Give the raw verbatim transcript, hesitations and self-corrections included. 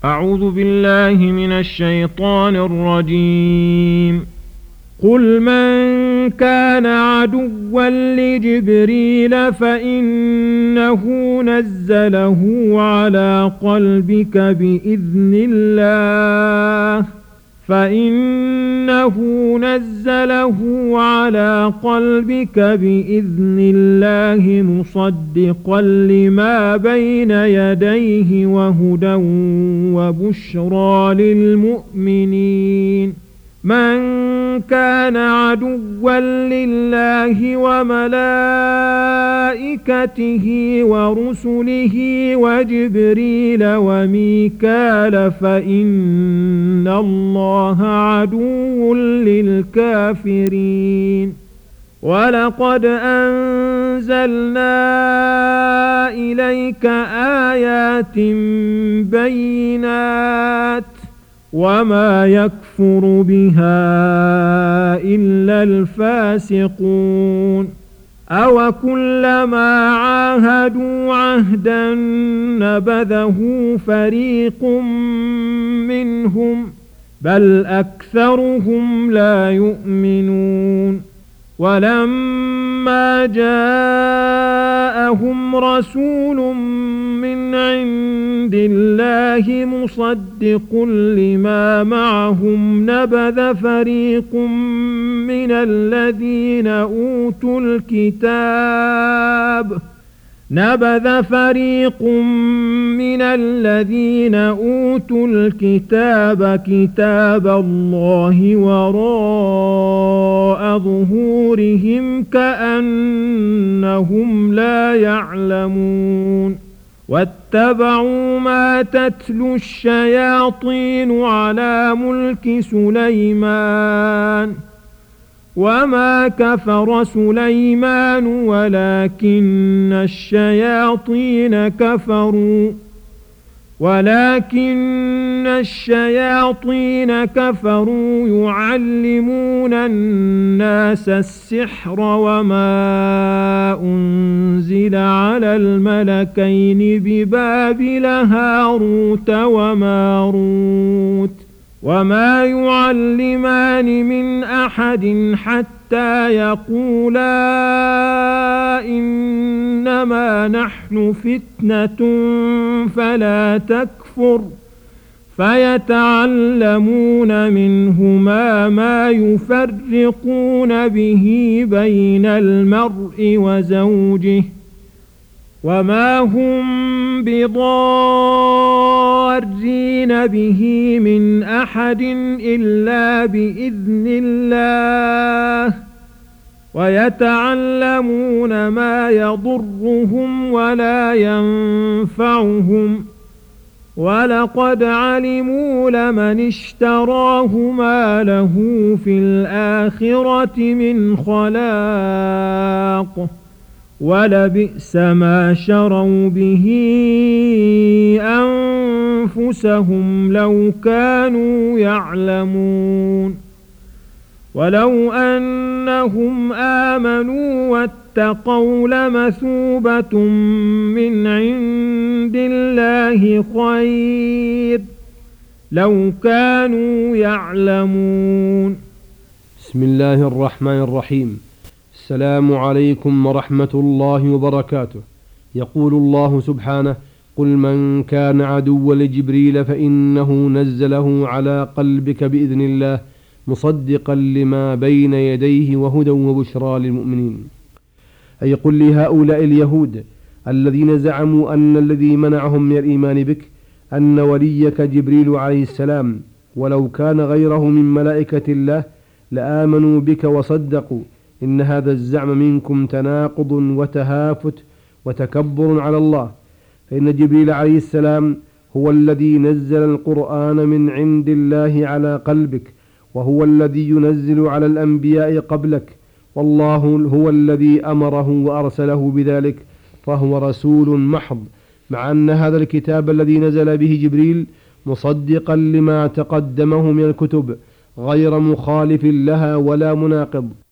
أعوذ بالله من الشيطان الرجيم. قل من كان عدوا لجبريل فإنه نزله على قلبك بإذن الله فإنه نزله على قلبك بإذن الله مصدقا لما بين يديه وهدى وبشرى للمؤمنين. من كان عدوا لله وملائكته ورسله وجبريل وميكال فإن الله عدو للكافرين. ولقد أنزلنا إليك آيات بينات وما يكفر بها إلا الفاسقون. أو كلما عاهدوا عهدا نبذه فريق منهم بل أكثرهم لا يؤمنون. ولما جاءهم رسول من عند الله مصدق لما معهم نبذ فريق من الذين أوتوا الكتاب نبذ فريق من الذين أوتوا الكتاب كتاب الله وراء ظهورهم كأنهم لا يعلمون. واتبعوا ما تتلو الشياطين على ملك سليمان وما كفر سليمان ولكن الشياطين كفروا ولكن الشياطين كفروا يعلمون الناس السحر وما أنزل على الملكين ببابل هاروت وماروت وما يعلمان من أحد حتى يقولا إنما نحن فتنة فلا تكفر فيتعلمون منهما ما يفرقون به بين المرء وزوجه وما هم بضارين به من أحد إلا بإذن الله ويتعلمون ما يضرهم ولا ينفعهم ولقد علموا لمن اشتراه ما له في الآخرة من خلاق ولبئس ما شروا به أنفسهم لو كانوا يعلمون. ولو أنهم آمنوا واتقوا لمثوبة من عند الله خير لو كانوا يعلمون. بسم الله الرحمن الرحيم. السلام عليكم ورحمة الله وبركاته. يقول الله سبحانه: قل من كان عدوا لجبريل فإنه نزله على قلبك بإذن الله مصدقا لما بين يديه وهدى وبشرى للمؤمنين. أي قل لهؤلاء اليهود الذين زعموا أن الذي منعهم من الإيمان بك أن وليك جبريل عليه السلام ولو كان غيره من ملائكة الله لآمنوا بك وصدقوا، إن هذا الزعم منكم تناقض وتهافت وتكبر على الله، فإن جبريل عليه السلام هو الذي نزل القرآن من عند الله على قلبك، وهو الذي ينزل على الأنبياء قبلك، والله هو الذي أمره وأرسله بذلك، فهو رسول محض، مع أن هذا الكتاب الذي نزل به جبريل مصدقا لما تقدمه من الكتب غير مخالف لها ولا مناقض.